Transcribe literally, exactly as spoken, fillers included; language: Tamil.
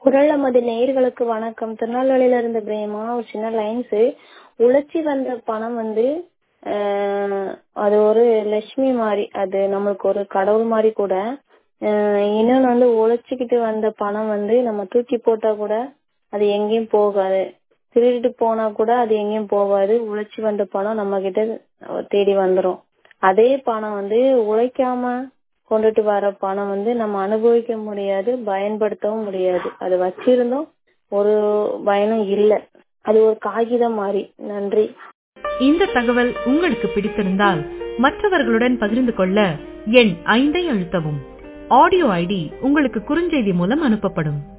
குரல் நமது நேயர்களுக்கு வணக்கம். திருநெல்வேலியில இருந்து பிரேமா. ஒரு சின்ன லைன்ஸ். உழைச்சி வந்த பணம் வந்து ஆஹ் அது ஒரு லட்சுமி மாதிரி, அது நம்மளுக்கு ஒரு கடவுள் மாதிரி கூட. ஆஹ் இன்னொன்னு வந்து உழைச்சிக்கிட்டு வந்த பணம் வந்து நம்ம தூக்கி போட்டா கூட அது எங்கேயும் போகாது, திருடிட்டு போனா கூட அது எங்கேயும் போகாது. உழைச்சி வந்த பணம் நம்ம கிட்ட தேடி வந்துரும். அதே பணம் வந்து உழைக்காம கொண்டுட்டு வர பணம் வந்து நம்ம அனுபவிக்க முடியாது, பயன்படுத்தவும் முடியாது. அது வச்சிருந்தோம் ஒரு பயனும் இல்லை, அது ஒரு காகிதம் மாதிரி. நன்றி. இந்த தகவல் உங்களுக்கு பிடித்திருந்தால் மற்றவர்களுடன் பகிர்ந்து கொள்ள எண் ஐந்தை அழுத்தவும். ஆடியோ ஐடி உங்களுக்கு குறுஞ்செய்தி மூலம் அனுப்பப்படும்.